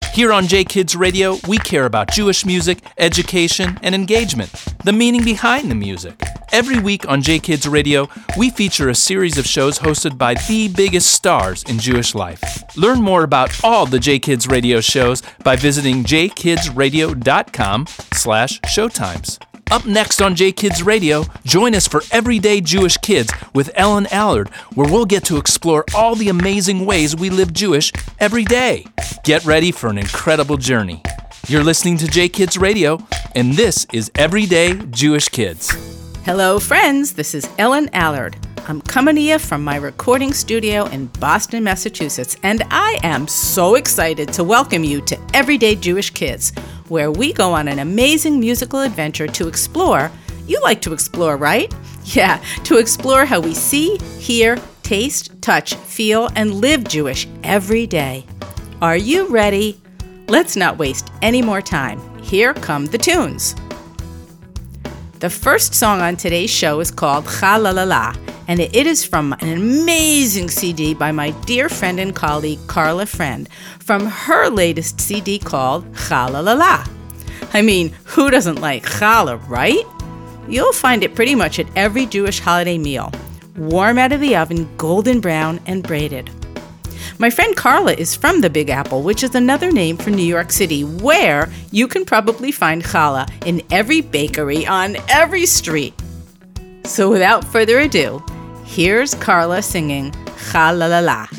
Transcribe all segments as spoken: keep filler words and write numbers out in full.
Here on J Kids Radio, we care about Jewish music, education, and engagement, the meaning behind the music. Every week on J Kids Radio, we feature a series of shows hosted by the biggest stars in Jewish life. Learn more about all the J Kids Radio shows by visiting j kids radio dot com slash showtimes. Up next on J Kids Radio, join us for Everyday Jewish Kids with Ellen Allard, where we'll get to explore all the amazing ways we live Jewish every day. Get ready for an incredible journey. You're listening to J Kids Radio, and this is Everyday Jewish Kids. Hello, friends. This is Ellen Allard. I'm coming to you from my recording studio in Boston, Massachusetts, and I am so excited to welcome you to Everyday Jewish Kids, where we go on an amazing musical adventure to explore. You like to explore, right? Yeah, to explore how we see, hear, taste, touch, feel, and live Jewish every day. Are you ready? Let's not waste any more time. Here come the tunes. The first song on today's show is called Cha La La La, and it is from an amazing C D by my dear friend and colleague Carla Friend from her latest C D called Cha La La La. I mean, who doesn't like challah, right? You'll find it pretty much at every Jewish holiday meal, warm out of the oven, golden brown, and braided. My friend Carla is from the Big Apple, which is another name for New York City, where you can probably find challah in every bakery on every street. So without further ado, here's Carla singing Cha La La La.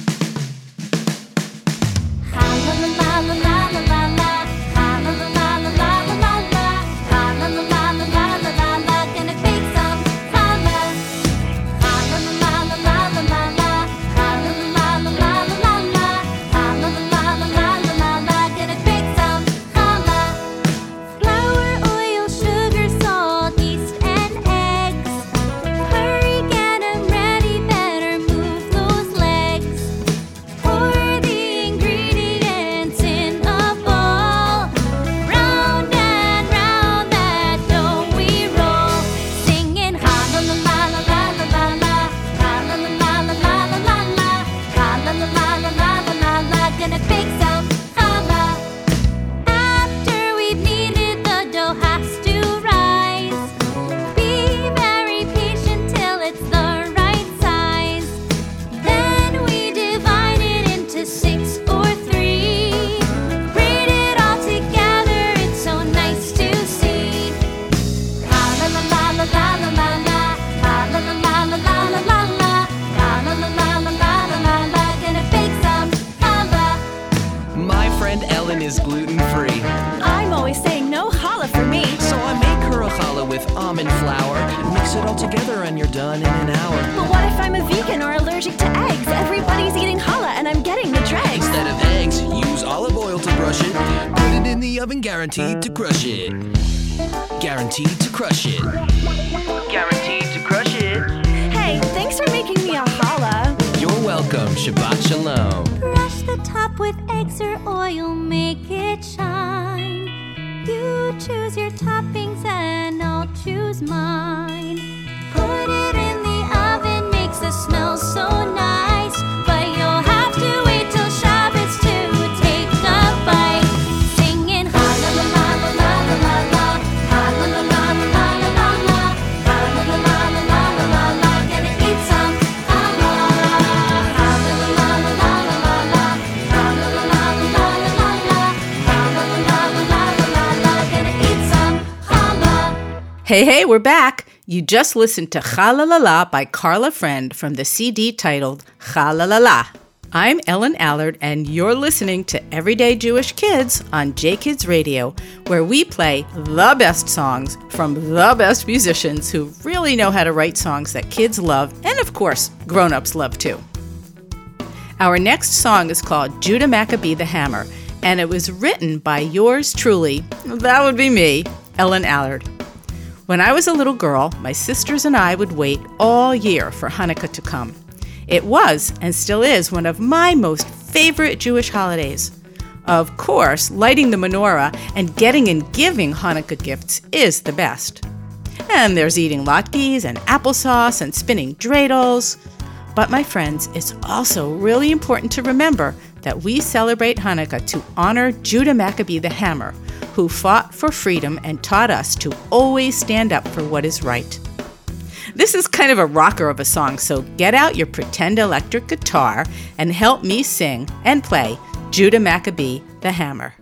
Guaranteed to crush it. Guaranteed to crush it. Guaranteed to crush it. Hey, thanks for making me a challah. You're welcome. Shabbat shalom. Brush the top with eggs or oil, make it shine. You choose your toppings and I'll choose mine. Put it in the oven, makes the smell so nice. But you'll have to wait till Shabbos to take a bite. Hey, hey, we're back. You just listened to Cha La La La by Carla Friend from the C D titled Cha La La La. I'm Ellen Allard, and you're listening to Everyday Jewish Kids on J Kids Radio, where we play the best songs from the best musicians who really know how to write songs that kids love, and of course, grown-ups love too. Our next song is called Judah Maccabee the Hammer, and it was written by yours truly, that would be me, Ellen Allard. When I was a little girl, my sisters and I would wait all year for Hanukkah to come. It was, and still is, one of my most favorite Jewish holidays. Of course, lighting the menorah and getting and giving Hanukkah gifts is the best. And there's eating latkes and applesauce and spinning dreidels. But my friends, it's also really important to remember that we celebrate Hanukkah to honor Judah Maccabee the Hammer, who fought for freedom and taught us to always stand up for what is right. This is kind of a rocker of a song, so get out your pretend electric guitar and help me sing and play Judah Maccabee the Hammer.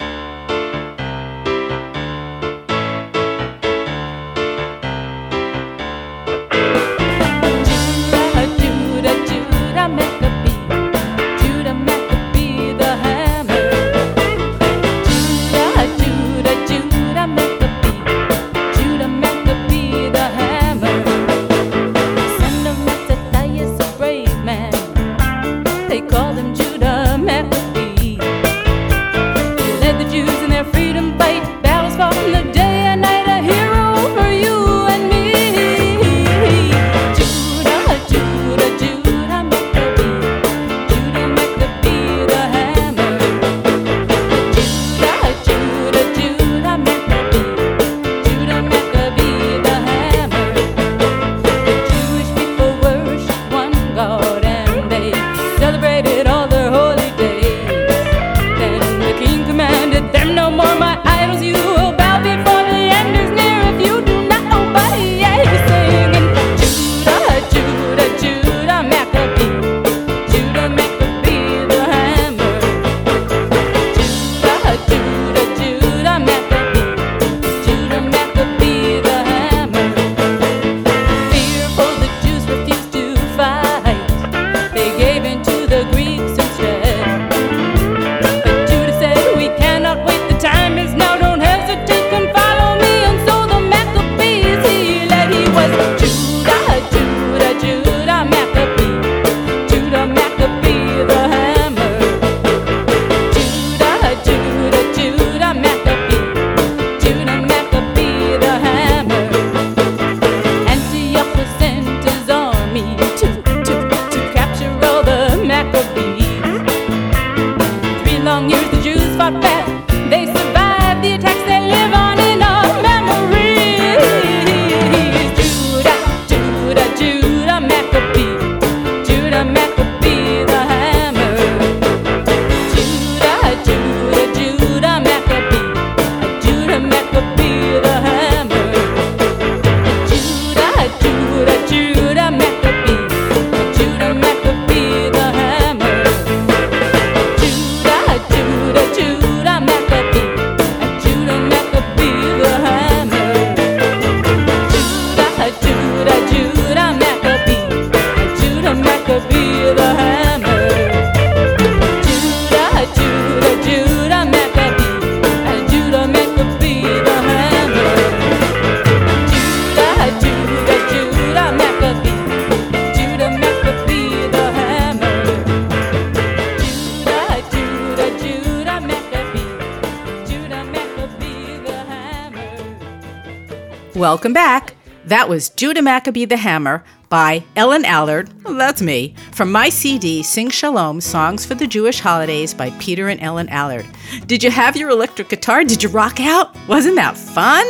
Welcome back. That was Judah Maccabee the Hammer by Ellen Allard, oh, that's me, from my C D, Sing Shalom, Songs for the Jewish Holidays by Peter and Ellen Allard. Did you have your electric guitar? Did you rock out? Wasn't that fun?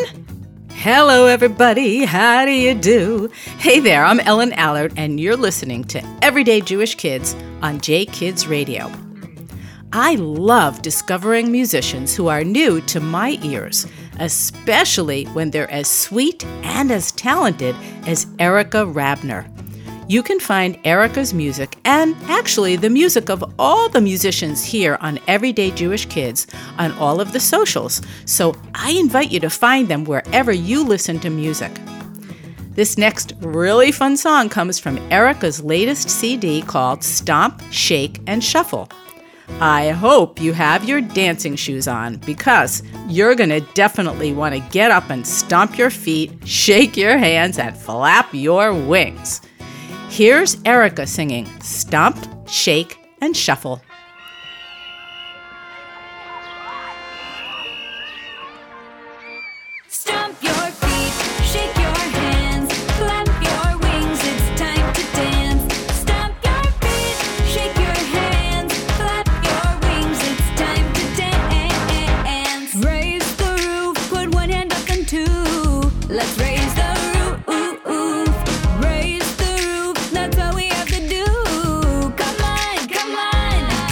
Hello, everybody. How do you do? Hey there, I'm Ellen Allard, and you're listening to Everyday Jewish Kids on J Kids Radio. I love discovering musicians who are new to my ears, especially when they're as sweet and as talented as Erica Rabner. You can find Erica's music and actually the music of all the musicians here on Everyday Jewish Kids on all of the socials, so I invite you to find them wherever you listen to music. This next really fun song comes from Erica's latest C D called Stomp, Shake, and Shuffle. I hope you have your dancing shoes on because you're going to definitely want to get up and stomp your feet, shake your hands, and flap your wings. Here's Erica singing Stomp, Shake, and Shuffle. Stomp your feet, shake your hands, clap your wings, it's time to dance. Stomp your feet, shake your hands, clap your wings, it's time to dance. Raise the roof, put one hand up and two. Let's raise the roof, raise the roof, that's what we have to do. Come on, come on.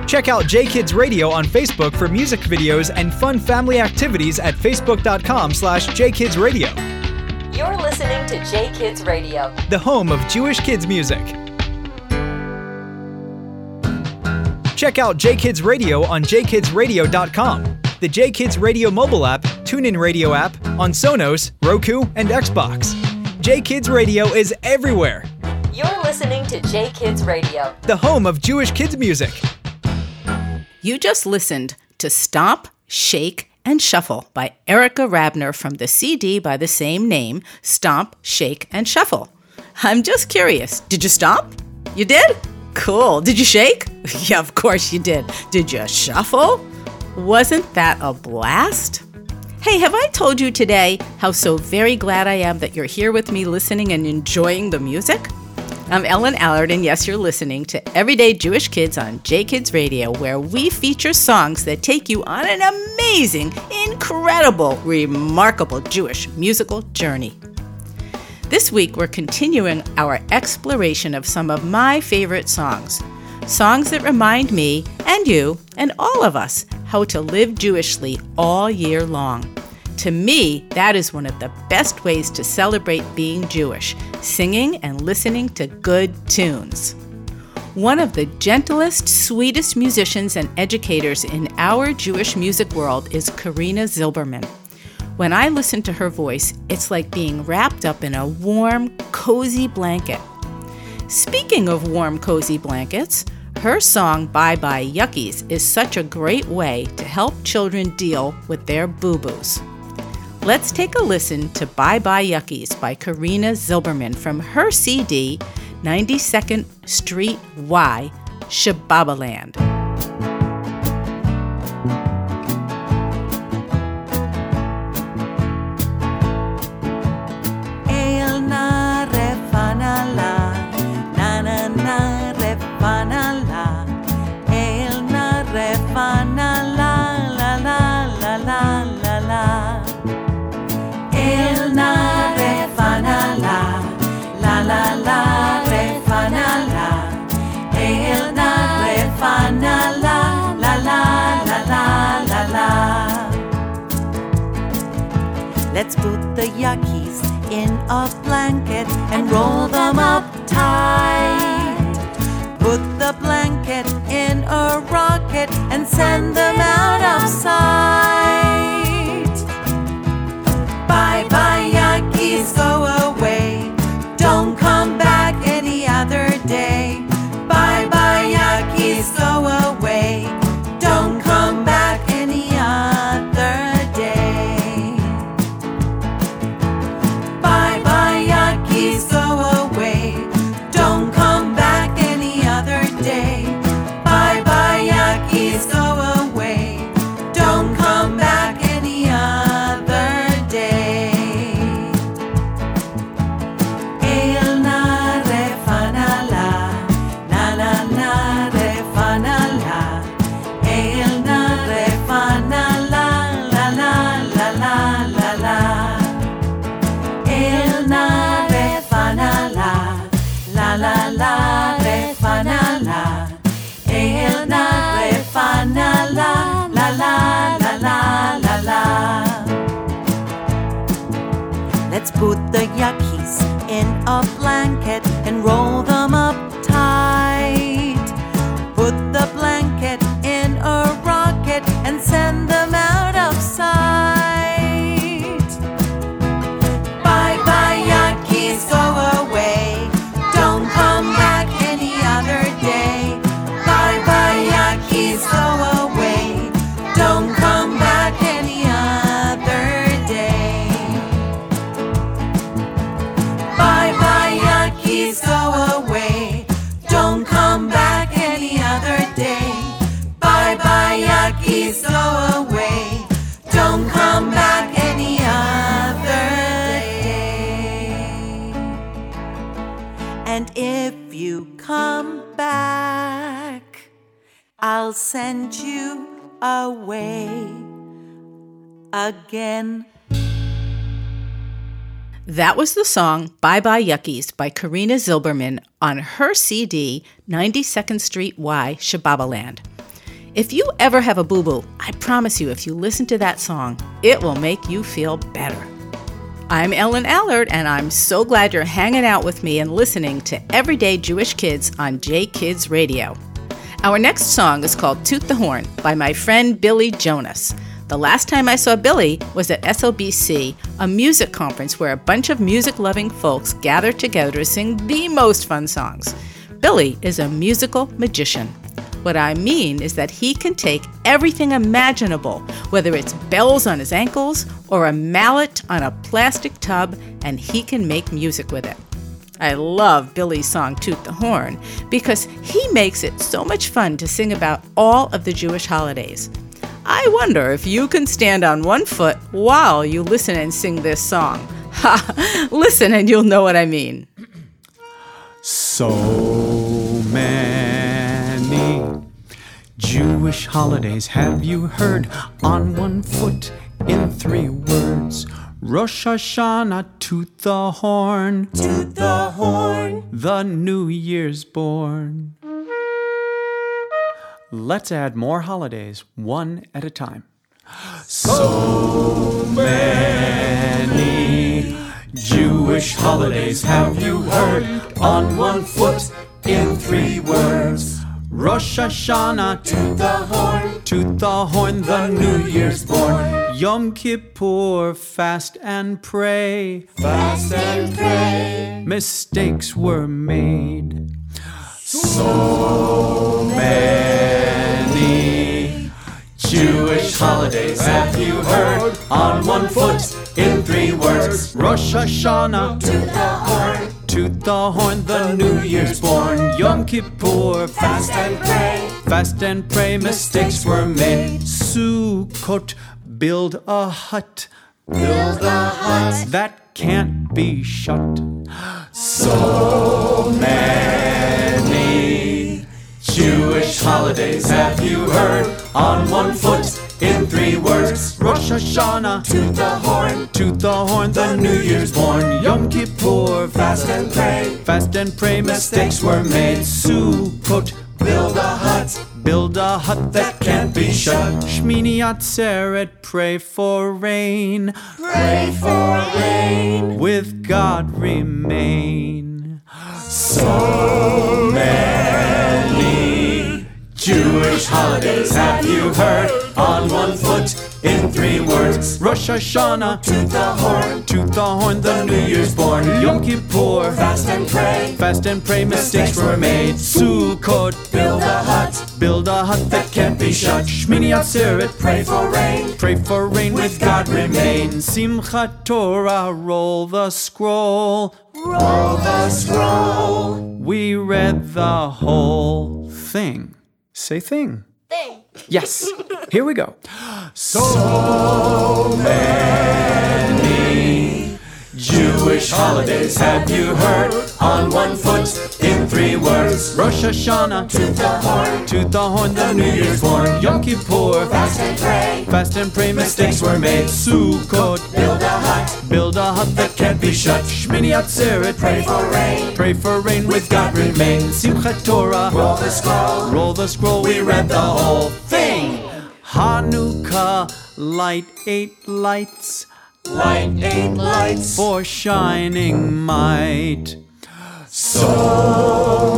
Check out J Kids Radio on Facebook for music videos and fun family activities at facebook.com slash jkidsradio. You're listening to J Kids Radio, the home of Jewish kids music. Check out J Kids Radio on j kids radio dot com, the J Kids Radio mobile app, TuneIn Radio app, on Sonos, Roku, and Xbox. J Kids Radio is everywhere. You're listening to J Kids Radio, the home of Jewish kids music. You just listened to Stomp, Shake, and Shuffle by Erica Rabner from the C D by the same name, Stomp, Shake, and Shuffle. I'm just curious, did you stomp? You did? Cool. Did you shake? Yeah, of course you did. Did you shuffle? Wasn't that a blast? Hey, have I told you today how so very glad I am that you're here with me listening and enjoying the music? I'm Ellen Allard, and yes, you're listening to Everyday Jewish Kids on J Kids Radio, where we feature songs that take you on an amazing, incredible, remarkable Jewish musical journey. This week, we're continuing our exploration of some of my favorite songs. Songs that remind me, and you, and all of us, how to live Jewishly all year long. To me, that is one of the best ways to celebrate being Jewish, singing and listening to good tunes. One of the gentlest, sweetest musicians and educators in our Jewish music world is Karina Zilberman. When I listen to her voice, it's like being wrapped up in a warm, cozy blanket. Speaking of warm, cozy blankets, her song Bye Bye Yuckies is such a great way to help children deal with their boo-boos. Let's take a listen to Bye Bye Yuckies by Karina Zilberman from her C D, ninety-second Street Y, Shababaland. Let's put the yuckies in a blanket and roll them up tight. Put the blanket in a rocket and send them out of sight. Bye bye yuckies, go away. Don't come back any other day. Bye bye yuckies, go away. Don't come back any other day. Bye bye yuckies, go away. Don't come back any other day. Bye bye yuckies, go away. Don't come back any other day. El na re fa na la, na na na re fa na la. El na re fa na la, la la la la la la. El na re fa na la, la la la re fa na la. El na re fa na la, la la la la la la. Let's put the yuckies in a blanket and roll them up tight. Put the blanket in a rocket and send them out of sight. Bye bye yuckies, go away. Don't come back any other day. Bye bye yuckies, go away. Don't come back any other day. Bye bye yuckies, go away. Don't come back any other day. Bye bye yuckies, go away. Don't come back any other day. And if you come back, I'll send you away again. That was the song Bye Bye Yuckies by Karina Zilberman on her C D, ninety-second Street Y, Shababaland. If you ever have a boo-boo, I promise you, if you listen to that song, it will make you feel better. I'm Ellen Allard, and I'm so glad you're hanging out with me and listening to Everyday Jewish Kids on J Kids Radio. Our next song is called Toot the Horn by my friend Billy Jonas. The last time I saw Billy was at S O B C, a music conference where a bunch of music-loving folks gathered together to sing the most fun songs. Billy is a musical magician. What I mean is that he can take everything imaginable, whether it's bells on his ankles or a mallet on a plastic tub, and he can make music with it. I love Billy's song Toot the Horn because he makes it so much fun to sing about all of the Jewish holidays. I wonder if you can stand on one foot while you listen and sing this song. Ha! Listen and you'll know what I mean. So many Jewish holidays have you heard on one foot in three words. Rosh Hashanah, toot the horn, toot the horn, the New Year's born. Let's add more holidays, one at a time. So many Jewish holidays have you heard on one foot in three words. Rosh Hashanah, toot the horn, toot the horn, the New Year's born. Yom Kippur, fast and pray, fast and pray. Mistakes were made. So many Jewish holidays have you heard on one foot in three words. Rosh Hashanah, toot the horn, toot the horn, the New Year's born. Yom Kippur, fast and pray, fast and pray, mistakes were made. Sukkot, build a hut, build a hut that can't be shut. So many Jewish holidays have you heard on one foot in three words. Rosh Hashanah, toot the horn, toot the horn, the New Year's born. Yom Kippur, fast and pray, fast and pray, mistakes were made. Sukkot, build a hut, build a hut that can't be shut. Shmini Atzeret, pray for rain, pray for rain, with God remain. So many Jewish holidays have you heard on one foot in three words. Rosh Hashanah, toot the horn, toot the horn, the New Year's born. Yom Kippur, fast and pray, fast and pray, mistakes were made. Sukkot, build a hut, build a hut that can't be shut. Shmini Atzeret, pray for rain, pray for rain, with God remain. Simchat Torah, roll the scroll, roll the scroll. We read the whole thing. Say thing. Thing. Yes. Here we go. So many Jewish holidays have you heard on one foot in three words. Rosh Hashanah, toot the horn, toot the horn, the New Year's born. Yom Kippur, fast and pray, fast and pray, mistakes were made. Sukkot, build a hut, build a hut that can't be shut. Shmini Atzeret, pray for rain, pray for rain, with God remain. Simchat Torah, roll the scroll, roll the scroll, we read the whole thing. Hanukkah, light eight lights, light eight lights for shining might. So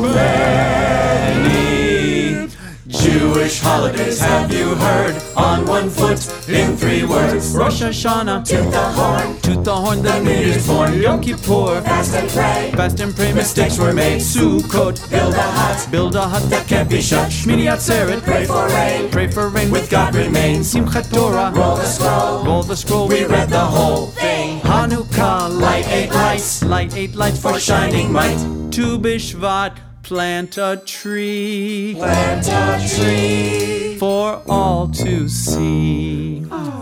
many Jewish holidays have you heard on one foot in three words. Rosh Hashanah, toot the horn, toot the horn, the New Year's born. Yom Kippur, fast and pray, fast and pray, mistakes were made. Sukkot, build a hut, build a hut that can't be shut. Shmini Atzeret, pray for rain, pray for rain, with God remain. Simchat Torah, roll the scroll, roll the scroll, we read the whole thing. Hanukkah, light eight lights, light eight lights for shining might. Tu B'Shvat, plant a tree, plant a tree for all to see.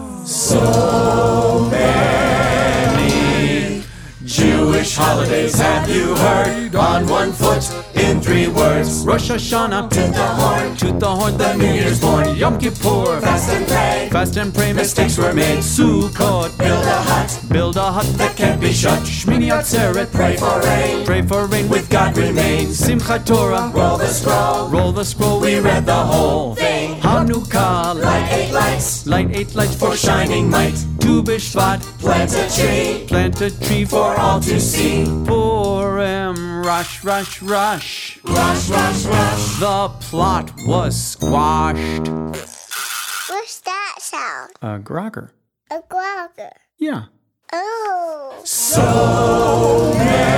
So many Jewish holidays have you heard on one foot in three words. Rosh Hashanah, toot the horn, toot the horn, the New Year's born. Yom Kippur, fast and pray, fast and pray, mistakes were made. Sukkot, build a hut, build a hut that can't be shut. Shmini Atzeret, pray for rain, pray for rain, with God remain. Simchat Torah, roll the scroll, roll the scroll, we read the whole thing. Hanukkah, Light eight lights, light eight lights for for shining might. Tu B'Shvat, Plant a tree, plant a tree for all to see. Purim, rush, rush, rush. Rush, rush, rush. The plot was squashed. What's that sound? A grogger. A grogger. Yeah. Oh. So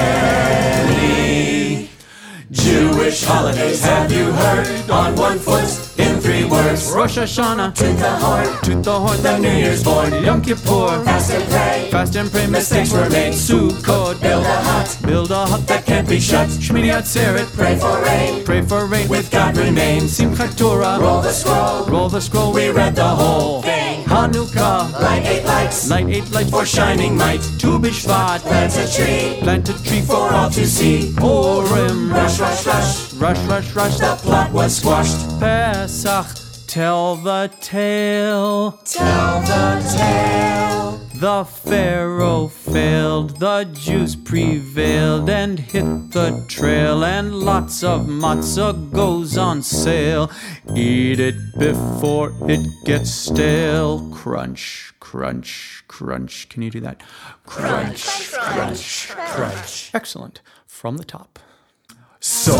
many Jewish holidays have you heard? On one foot, in three words. Rosh Hashanah, Toot the horn, toot the horn, the New Year's born. Yom Kippur, Fast and pray, fast and pray, mistakes were made. Sukkot, Build a hut build a hut that can't be shut. Shmini Atzeret, Pray for rain, pray for rain, with God remain. Simchat Torah, Roll the scroll, roll the scroll, we read the whole thing. Hanukkah, Light eight lights, light eight lights for shining might. Tu B'Shvat, Plant a tree, plant a tree for all to see. Purim, Rush, rush, rush, rush, rush, rush. the plot was squashed. Pesach, tell the tale. Tell the tale. The Pharaoh failed, the Jews prevailed and hit the trail, and lots of matzah goes on sale. Eat it before it gets stale. Crunch, crunch, crunch. Can you do that? Crunch, crunch, crunch. Excellent. From the top. So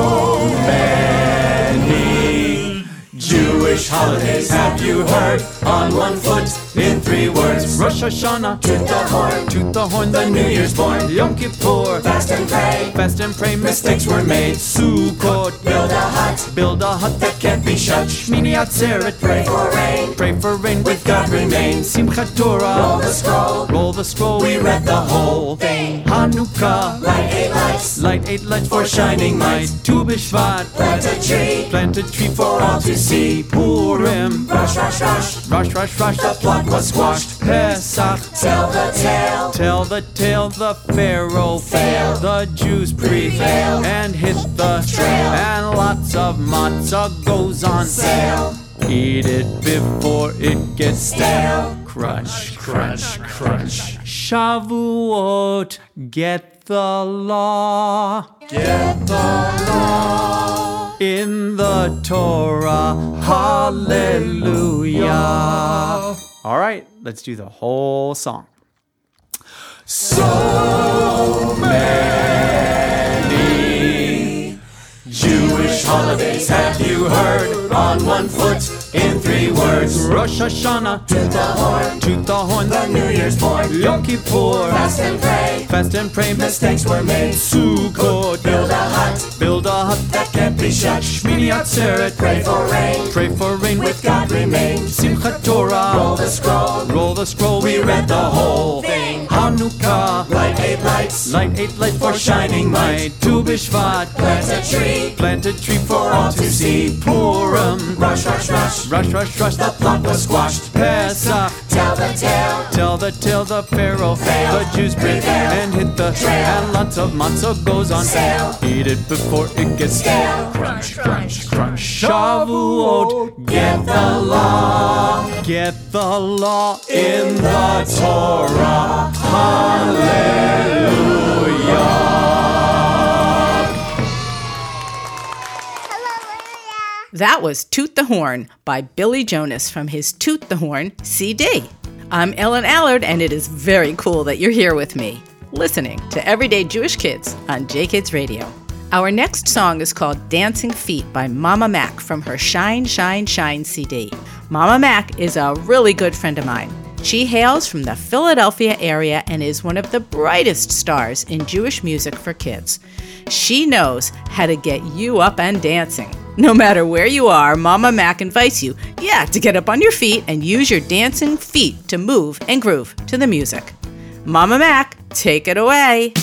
many Jewish holidays have you heard? On one foot, in three words. Rosh Hashanah, Toot the horn, toot the horn, the New Year's born. Yom Kippur, Fast and pray, fast and pray, mistakes were made. Sukkot, Build a hut build a hut that can't be shut. Shmini Atzeret, Pray for rain, pray for rain, with God remain. Simchat Roll Torah, the scroll, roll the scroll, we read the whole thing. Hanukkah, Light eight lights, light eight lights for shining might. Tu B'Shvat, Plant a tree, plant a tree for all to see. Purim, Rush, rush, rush, rush, rush, rush. the plot was squashed. Pesach, Tell the tale, tell the tale. The Pharaoh failed, the Jews prevailed and hit the trail, and lots of matzah goes on sale. Eat it before it gets Stale. Crunch, crunch, crunch. Shavuot, get the law. Get the law In the Torah, hallelujah. All right, let's do the whole song. So many Jewish holidays have you heard? On one foot, in three words. Rosh Hashanah, Toot the horn, toot the horn, the New Year's born. Yom Kippur, Fast and pray, fast and pray, mistakes were made. Sukkot, Build a hut build a hut that can't be shut. Shmini Atzeret, Pray for rain, pray for rain, with God remain. Simchat Roll Torah, the scroll, roll the scroll, we read the whole thing. Hanukkah, Light eight lights, light eight lights for shining might. Tu B'Shvat, Plant a tree, plant a tree for all to see. Purim, Rush, rush, rush, rush, rush, rush. the plot was squashed. Pesach, Tell the tale, tell the tale. The Pharaoh Fail, the Jews prevail and hit the trail, and lots of matzah goes on sale. Eat it before it gets Stale. Crunch, crunch, crunch. Shavuot, get the law, get the law in the Torah. Hallelujah. That was Toot the Horn by Billy Jonas from his Toot the Horn C D. I'm Ellen Allard, and it is very cool that you're here with me, listening to Everyday Jewish Kids on J Kids Radio. Our next song is called Dancing Feet by Mama Mac from her Shine, Shine, Shine C D. Mama Mac is a really good friend of mine. She hails from the Philadelphia area and is one of the brightest stars in Jewish music for kids. She knows how to get you up and dancing. No matter where you are, Mama Mac invites you, yeah, to get up on your feet and use your dancing feet to move and groove to the music. Mama Mac, take it away.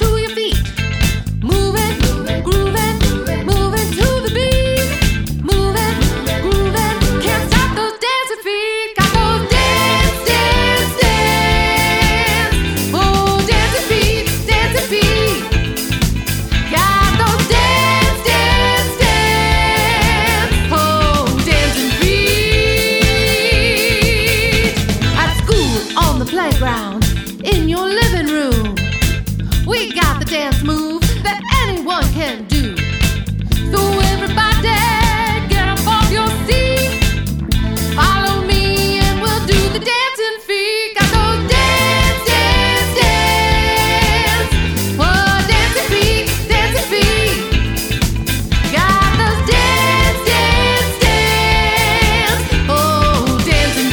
Moving, grooving, moving to the beat. playground, in your living room. We got the dance move that anyone can do. So everybody, get up off your seat. Follow me and we'll do the dancing feet. Got those dance, dance, dance. Oh, dancing feet, dancing feet. Got those dance, dance, dance. Oh, dancing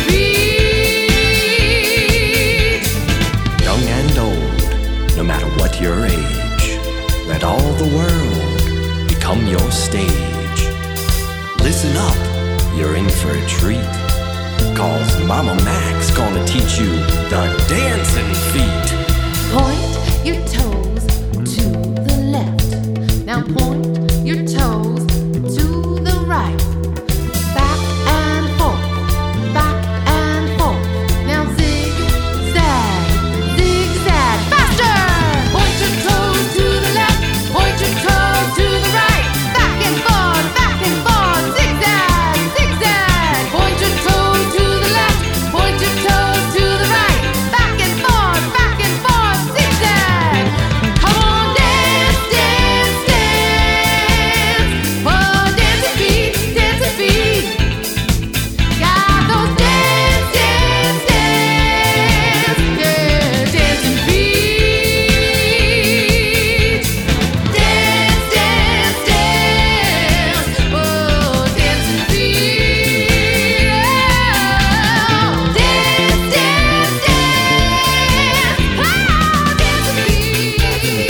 feet. Young and old, no matter what your age, let all the world become your stage. Listen up, you're in for a treat, 'cause Mama Mac's gonna teach you the dancing feet. Point your toes to the left. Now point your toes to the right. Back and forth, back and forth. Now zig-zag, zig-zag, faster! Point your toes to the left, point your toes to the right. Back and forth, back and forth, zigzag, zigzag. Point your toes to the left, point your toes to the right. Back and forth, back and forth, zigzag. Come on, dance, dance, dance. Oh, dancing feet, dancing feet. Got those dance, dance, dance. Yeah, dancing feet. Dance, dance, dance. Oh, dancing feet. Oh, dance, dance, dance. Oh, dancing feet.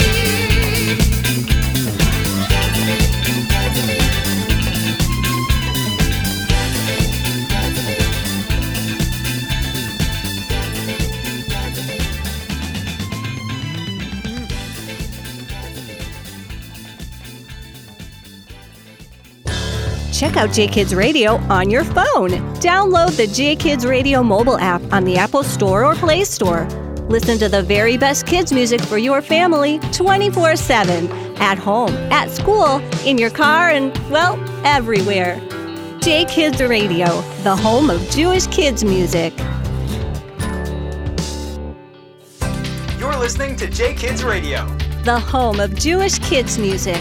Check out J Kids Radio on your phone. Download the J Kids Radio mobile app on the Apple Store or Play Store. Listen to the very best kids music for your family twenty-four seven. At home, at school, in your car, and, well, everywhere. J Kids Radio, the home of Jewish kids music. You're listening to J Kids Radio, The home of Jewish kids music.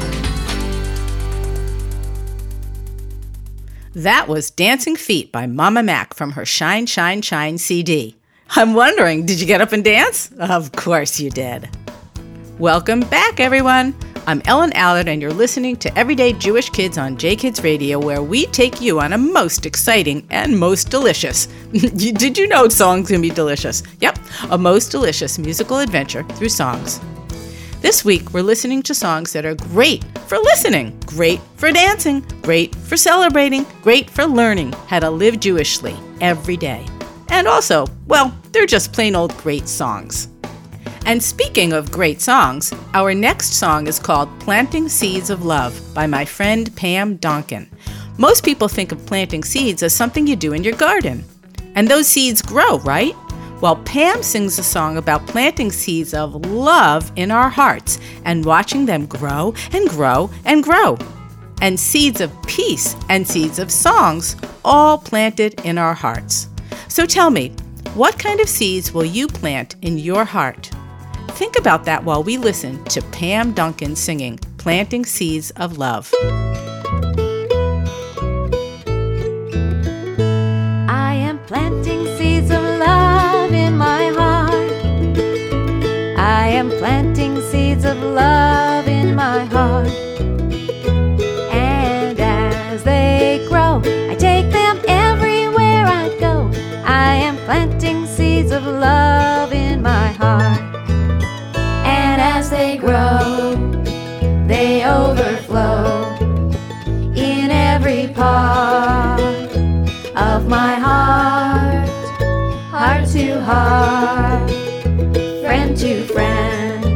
That was Dancing Feet by Mama Mac from her Shine, Shine, Shine C D. I'm wondering, did you get up and dance? Of course you did. Welcome back, everyone. I'm Ellen Allard, and you're listening to Everyday Jewish Kids on J Kids Radio, where we take you on a most exciting and most delicious, did you know songs can be delicious? Yep, a most delicious musical adventure through songs. This week, we're listening to songs that are great for listening, great for dancing, great for celebrating, great for learning how to live Jewishly every day. And also, well, they're just plain old great songs. And speaking of great songs, our next song is called Planting Seeds of Love by my friend Pam Donkin. Most people think of planting seeds as something you do in your garden. And those seeds grow, right? Well, Pam sings a song about planting seeds of love in our hearts and watching them grow and grow and grow. And seeds of peace and seeds of songs all planted in our hearts. So tell me, what kind of seeds will you plant in your heart? Think about that while we listen to Pam Donkin singing Planting Seeds of Love. I am planting seeds of love in my heart. I am planting seeds of love in my heart. And as they grow, I take them everywhere I go. I am planting seeds of love in my heart. And as they grow, they overflow in every part of my heart, heart to heart, friend to friend.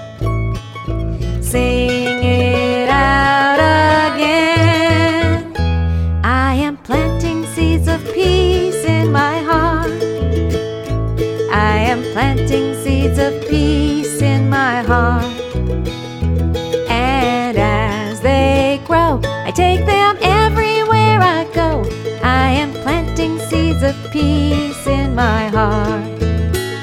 Sing it out again. I am planting seeds of peace in my heart. I am planting seeds of peace in my heart. And as they grow, I take them everywhere I go. I am planting seeds of peace in my heart.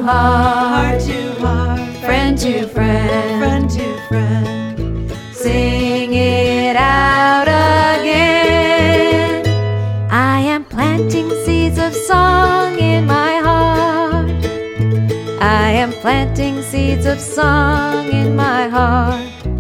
heart, heart to heart, friend to friend, friend to friend. sing it out again. I am planting seeds of song in my heart. I am planting seeds of song in my heart.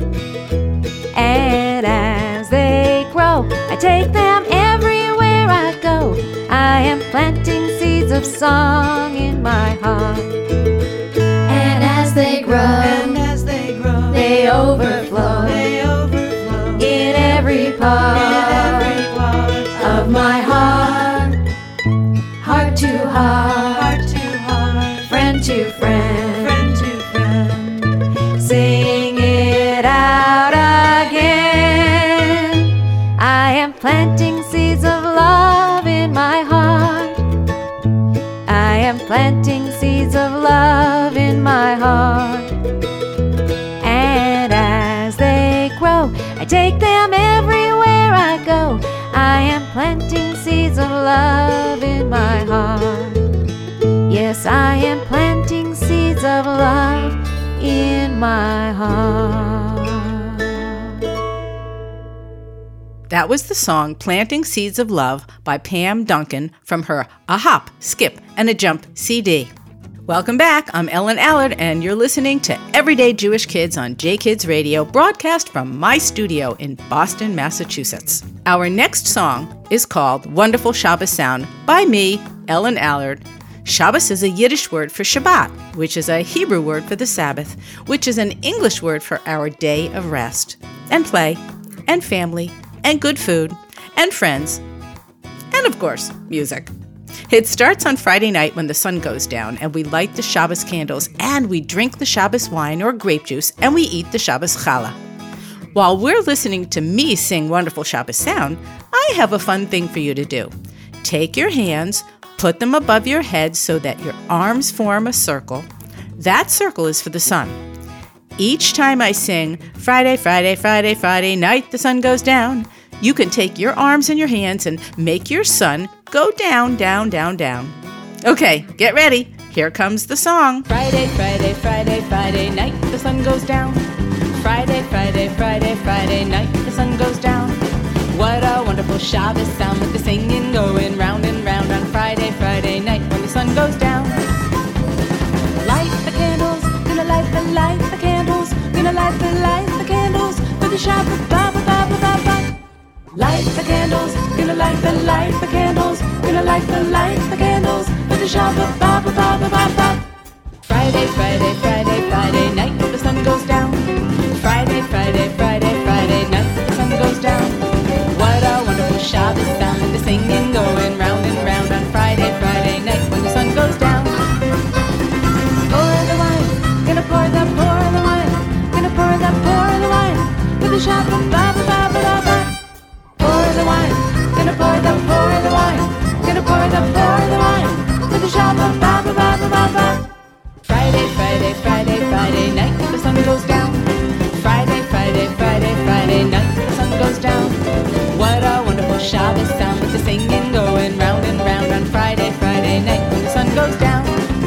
And as they grow, I take them everywhere I go. I am planting seeds of song in my heart. And as they grow, And as they grow, they overflow they overflow in every part, in every part of my heart. Heart to heart, heart to heart, friend to friend, friend to friend. sing it out again. I am planting seeds of love in my heart. I am planting seeds of love in my heart. And as they grow, I take them everywhere I go. I am planting seeds of love in my heart. Yes, I am planting seeds of love in my heart. That was the song Planting Seeds of Love by Pam Duncan from her A Hop, Skip, and a Jump C D. Welcome back. I'm Ellen Allard, and you're listening to Everyday Jewish Kids on J Kids Radio, broadcast from my studio in Boston, Massachusetts. Our next song is called Wonderful Shabbos Sound by me, Ellen Allard. Shabbos is a Yiddish word for Shabbat, which is a Hebrew word for the Sabbath, which is an English word for our day of rest, and play, and family, and good food, and friends, and of course, music. It starts on Friday night when the sun goes down, and we light the Shabbos candles, and we drink the Shabbos wine or grape juice, and we eat the Shabbos challah. While we're listening to me sing Wonderful Shabbos Sound, I have a fun thing for you to do. Take your hands, put them above your head so that your arms form a circle. That circle is for the sun. Each time I sing, Friday, Friday, Friday, Friday night, the sun goes down, you can take your arms in your hands and make your sun go down, down, down, down. Okay, get ready. Here comes the song. Friday, Friday, Friday, Friday night, the sun goes down. Friday, Friday, Friday, Friday night, the sun goes down. What a wonderful Shabbos sound with the singing going round and round on Friday, Friday night when the sun goes down. Light the candles, gonna light the light the candles, gonna light the light the candles for the Shabbos, ba ba ba ba ba ba. Light the candles, gonna light the light the candles, gonna light the light the candles for the Shabbos, ba ba ba ba ba ba. Friday, Friday, Friday, Friday night, the sun goes down. Friday, Friday, Friday, Friday night, the sun goes down. What a wonderful Shabbos sound with the singing going round and round on Friday, Friday night when the sun goes down. Pour the wine, gonna pour the, pour the wine, gonna pour the, pour the wine with the Shabbos, ba ba ba ba ba ba. Pour the wine, gonna pour the, pour the wine, gonna pour the, pour the wine with the Shabbos, ba ba ba ba ba ba. Friday, Friday, Friday, Friday night, the sun goes down. Friday, Friday, Friday, Friday night, the sun goes down. What a wonderful Shabbos sound with the singing going round and round on Friday, Friday night when the sun goes down.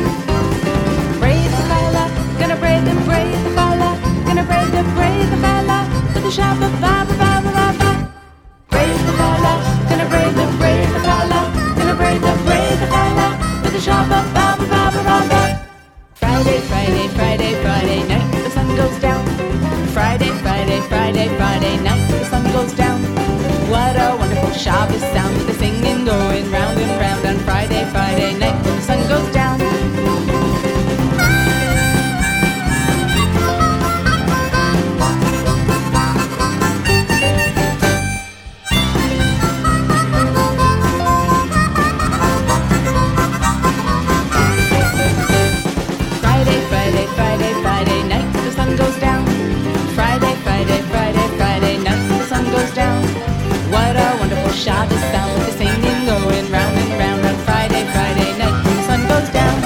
Braid the challah, gonna braid the, braid the challah, gonna braid the, braid the challah with the Shabbos, ba ba ba ba ba ba. Braid the challah, gonna braid the, braid the challah, gonna braid the, braid the challah with the Shabbos, ba ba ba ba ba ba. Friday, Friday, Friday, Friday night, the sun goes down. Friday, Friday, Friday, Friday night, the sun goes down. What a wonderful Shabbos sound with the singing going round and round on Friday, Friday night when the sun goes down. Friday, Friday, Friday, Friday night, the sun goes down. Friday, Friday, Friday, Friday night, the sun goes down. What a wonderful Shabbos sound with the singing going round and round on Friday, Friday night when the sun goes down.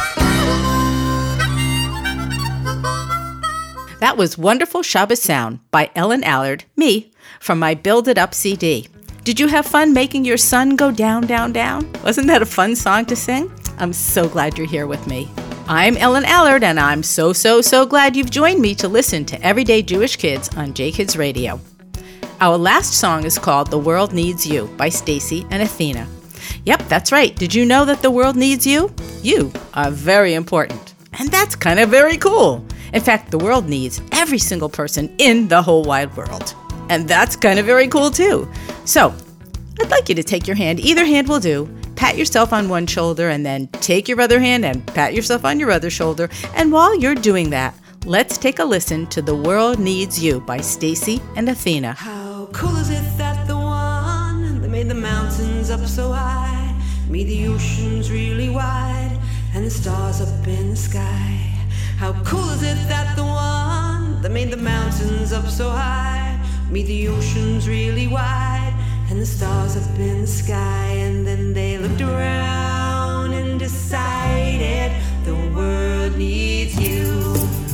That was Wonderful Shabbos Sound by Ellen Allard, me, from my Build It Up C D. Did you have fun making your sun go down, down, down? Wasn't that a fun song to sing? I'm so glad you're here with me. I'm Ellen Allard, and I'm so, so, so glad you've joined me to listen to Everyday Jewish Kids on J Kids Radio. Our last song is called The World Needs You by Stacy and Athena. Yep, that's right. Did you know that the world needs you? You are very important. And that's kind of very cool. In fact, the world needs every single person in the whole wide world. And that's kind of very cool too. So, I'd like you to take your hand. Either hand will do. Pat yourself on one shoulder and then take your other hand and pat yourself on your other shoulder. And while you're doing that, let's take a listen to The World Needs You by Stacy and Athena. How cool is it that the one that made the mountains up so high made the oceans really wide and the stars up in the sky? How cool is it that the one that made the mountains up so high made the oceans really wide and the stars up in the sky? And then they looked around and decided the world needs you.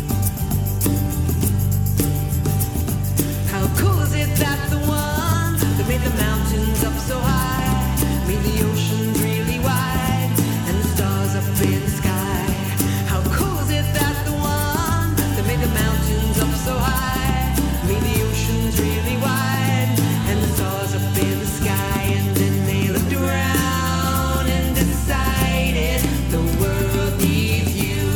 How cool is it that the one that made the mountains up so high made the oceans really wide and the stars up in the sky? How cool is it that the one that made the mountains up so high made the oceans really wide and the stars up in the sky? And then they looked around and decided the world needs you.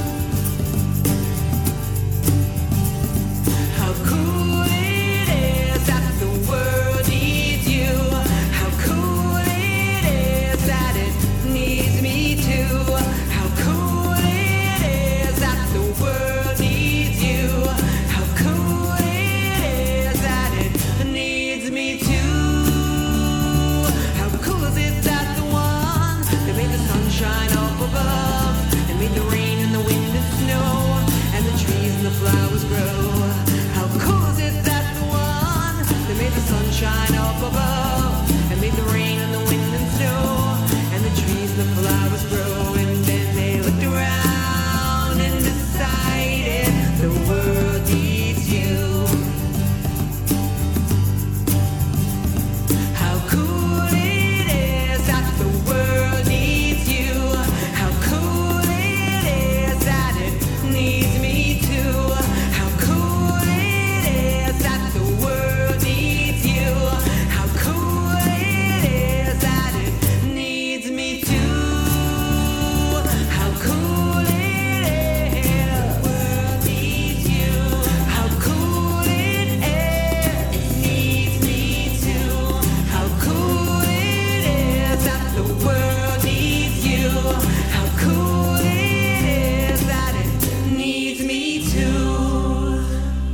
How cool it is that the world needs you. How cool it is that it needs me too. How cool it is that the world needs you. How cool it is that it needs me too. How cool is it that the one that made the sunshine up above and made the rain and the wind and snow and the trees and the flowers grow? How cool is it that the one that made the sunshine up above and made the rain and the wind and snow and the trees and the flowers grow? And then they looked around and decided the world needs you. How cool it is that the world needs you. How cool it is that it needs me too. How cool it is that the world needs you. How cool it is that it needs me too. How cool it is. The world needs you. How cool it is. It needs me too. How cool it is that the world needs you. How cool it is that it needs me too.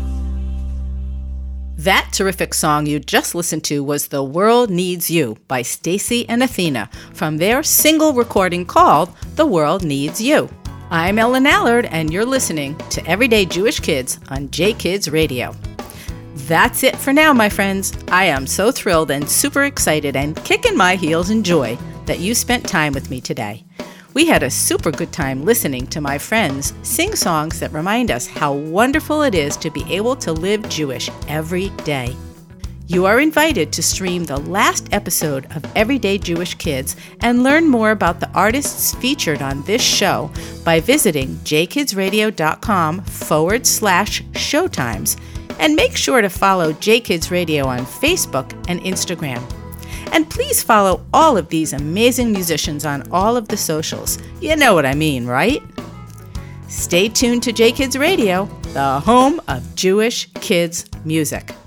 That terrific song you just listened to was The World Needs You by Stacy and Athena from their single recording called The World Needs You. I'm Ellen Allard, and you're listening to Everyday Jewish Kids on J Kids Radio. That's it for now, my friends. I am so thrilled and super excited and kicking my heels in joy that you spent time with me today. We had a super good time listening to my friends sing songs that remind us how wonderful it is to be able to live Jewish every day. You are invited to stream the last episode of Everyday Jewish Kids and learn more about the artists featured on this show by visiting jkidsradio.com forward slash showtimes. And make sure to follow J Kids Radio on Facebook and Instagram. And please follow all of these amazing musicians on all of the socials. You know what I mean, right? Stay tuned to J Kids Radio, the home of Jewish kids music.